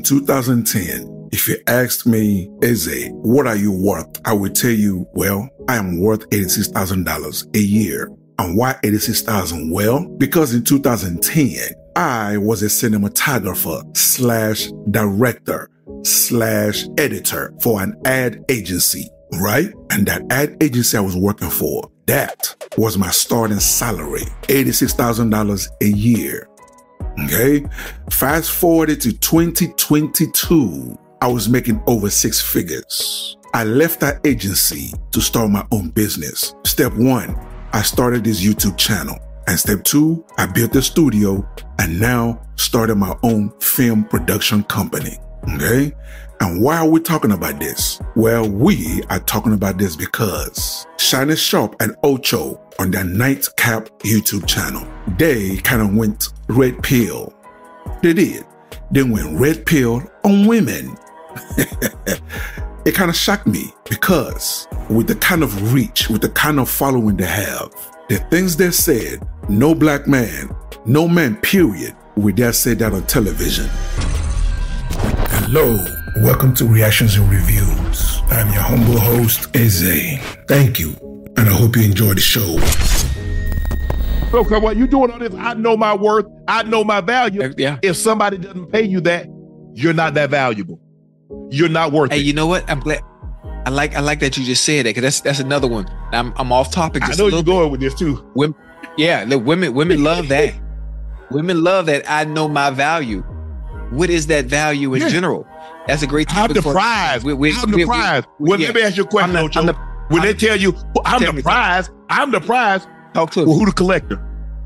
2010, if you asked me, Eze, what are you worth? I would tell you, well, I am worth $86,000 a year. And why 86,000? Well, because in 2010, I was a cinematographer / director / editor for an ad agency, right? And that ad agency I was working for, that was my starting salary, $86,000 a year. Okay. Fast forward to 2022, I was making over 6 figures. I left that agency to start my own business. Step 1, I started this YouTube channel. And step 2, I built a studio and now started my own film production company. Okay. And why are we talking about this? Well, we are talking about this because Shannon Sharpe and Ocho on their Nightcap YouTube channel, they kind of went red pill. They did. They went red pill on women. It kind of shocked me because with the kind of reach, with the kind of following they have, the things they said, no black man, no man, period, would dare say that on television. Hello, welcome to Reactions and Reviews. I'm your humble host, Eze. Thank you, and I hope you enjoy the show. Okay, while you doing all this, I know my worth, I know my value. Yeah. If somebody doesn't pay you that, you're not that valuable. You're not worth it. Hey, you know what? I'm glad. I like that you just said that, because that's another one. I'm off topic. I know you're going with this too. Women, yeah, look, women love that. Women love that. I know my value. What is that value in general? That's a great topic. I'm the prize. I'm the prize. Well, let me ask you a question, Ocho. When they tell you, I'm the prize, talk to well, who the collector?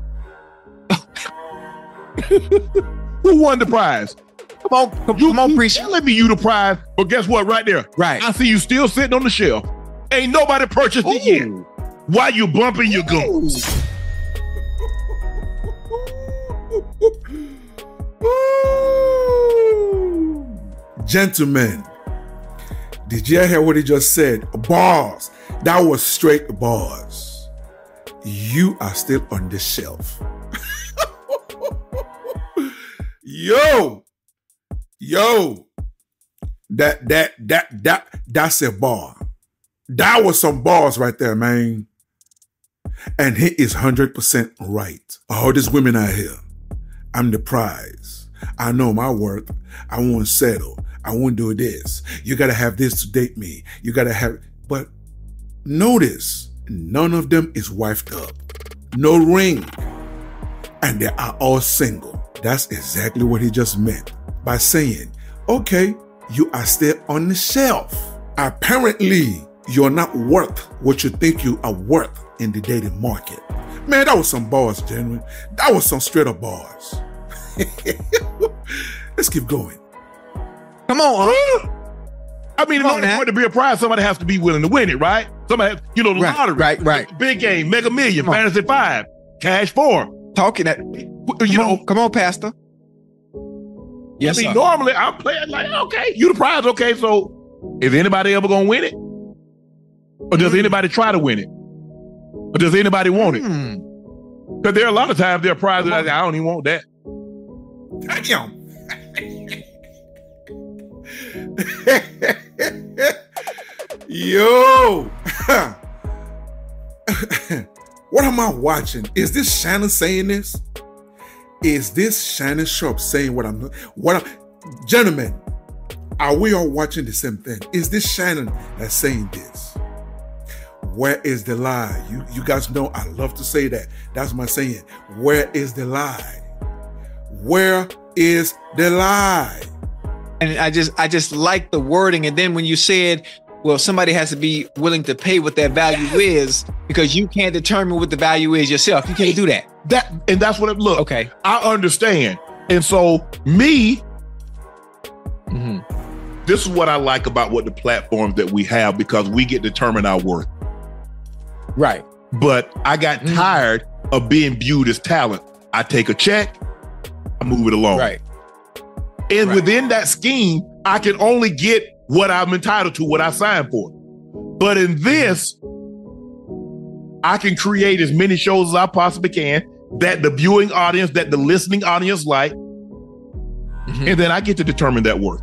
Who won the prize? Come on, preach. Let me you the prize, but guess what? Right there, right. I see you still sitting on the shelf. Ain't nobody purchased it yet. Why you bumping your goons? Gentlemen, did you hear what he just said? Bars. That was straight bars. You are still on the shelf. Yo, that's a bar. That was some bars right there, man. And he is 100% right. All these women out here, I'm the prize. I know my worth. I won't settle. I won't do this. You got to have this to date me. You got to have, but notice, none of them is wifed up. No ring. And they are all single. That's exactly what he just meant by saying, okay, you are still on the shelf. Apparently, you're not worth what you think you are worth in the dating market. Man, that was some bars, genuine. That was some straight up bars. Let's keep going. Come on, huh? I mean, in order for it to be a prize, somebody has to be willing to win it, right? Somebody has, the lottery. Right. Big game, Mega Million, Fantasy 5, Cash 4. Talking that, come on, Pastor. Yes, I mean, normally I'm playing like, okay, you the prize. Okay, so is anybody ever gonna win it? Or does anybody try to win it? Or does anybody want it? Because there are a lot of times there are prizes that I don't even want that. Damn. Yo. What am I watching? Is this Shannon saying this? Is this Shannon Sharpe saying gentlemen, are we all watching the same thing? Is this Shannon that's saying this? Where is the lie? You guys know I love to say that. That's my saying. Where is the lie? Where is the lie? And I just like the wording. And then when you said, well, somebody has to be willing to pay what that value is, because you can't determine what the value is yourself. You can't do that. That's what it look. Okay. I understand. And so this is what I like about what the platforms that we have, because we get to determine our worth. Right. But I got tired of being viewed as talent. I take a check, I move it along. Right. And within that scheme, I can only get what I'm entitled to, what I signed for. But in this, I can create as many shows as I possibly can that the viewing audience, that the listening audience like. And then I get to determine that worth.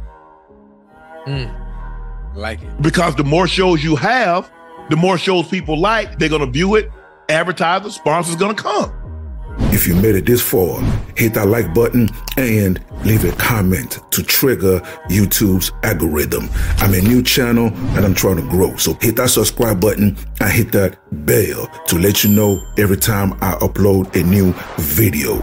Like it. Because the more shows you have, the more shows people like, they're going to view it, advertisers, sponsors going to come. If you made it this far, hit that like button and leave a comment to trigger YouTube's algorithm. I'm a new channel and I'm trying to grow. So hit that subscribe button and hit that bell to let you know every time I upload a new video.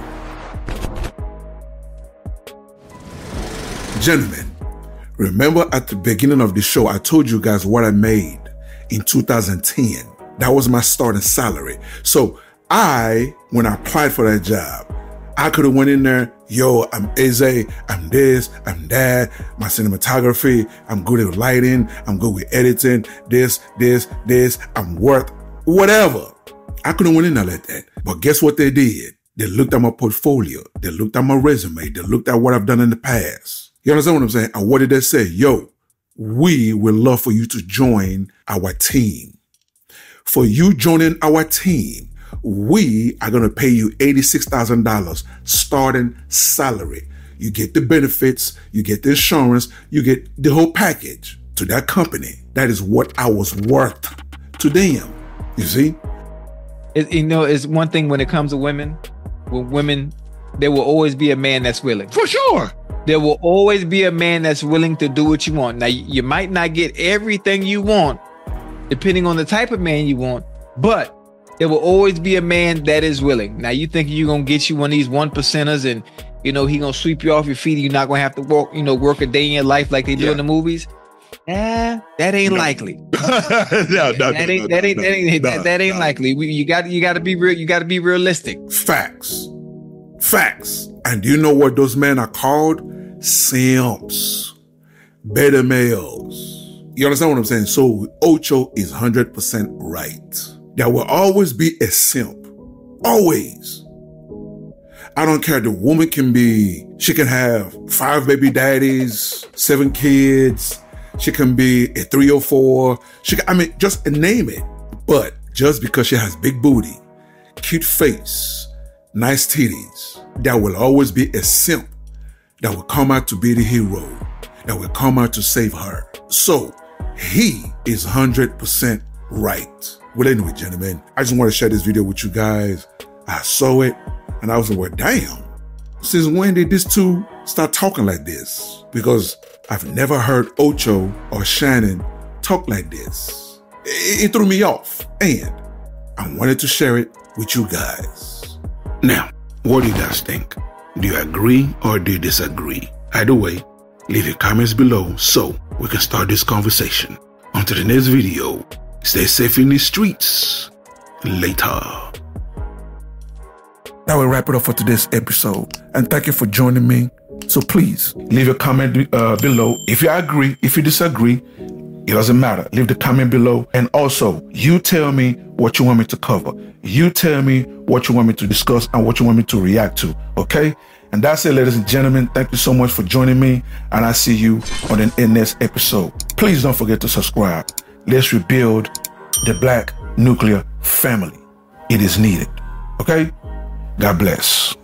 Gentlemen, remember at the beginning of the show, I told you guys what I made in 2010. That was my starting salary. So when I applied for that job, I could have went in there, yo, I'm Eze, I'm this, I'm that, my cinematography, I'm good at lighting, I'm good with editing, this, I'm worth whatever. I could have went in there like that. But guess what they did? They looked at my portfolio. They looked at my resume. They looked at what I've done in the past. You understand what I'm saying? And what did they say? Yo, we would love for you to join our team. For you joining our team, we are going to pay you $86,000 starting salary. You get the benefits, you get the insurance, you get the whole package to that company. That is what I was worth to them. You see? It's one thing when it comes to women. With women, there will always be a man that's willing. For sure. There will always be a man that's willing to do what you want. Now, you might not get everything you want, depending on the type of man you want, but there will always be a man that is willing. Now, you think you're going to get you one of these 1%ers and, he going to sweep you off your feet and you're not going to have to work a day in your life like they do in the movies? That ain't likely. That ain't likely. You got to be real. You got to be realistic. Facts. And do you know what those men are called? Simps. Beta males. You understand what I'm saying? So Ocho is 100% right. There will always be a simp. Always. I don't care. The woman she can have 5 baby daddies, 7 kids. She can be a 3 or 4. Just name it. But just because she has big booty, cute face, nice titties, there will always be a simp that will come out to be the hero, that will come out to save her. So he is 100% right. Well, anyway, gentlemen, I just want to share this video with you guys. I saw it and I was like, well, damn. Since when did these two start talking like this? Because I've never heard Ocho or Shannon talk like this. It threw me off and I wanted to share it with you guys. Now, what do you guys think? Do you agree or do you disagree? Either way, leave your comments below so we can start this conversation. Until the next video, stay safe in the streets. Later. That will wrap it up for today's episode. And thank you for joining me. So please leave a comment below. If you agree, if you disagree, it doesn't matter. Leave the comment below. And also, you tell me what you want me to cover. You tell me what you want me to discuss and what you want me to react to. Okay? And that's it, ladies and gentlemen. Thank you so much for joining me. And I'll see you on the next episode. Please don't forget to subscribe. Let's rebuild the Black nuclear family. It is needed. Okay? God bless.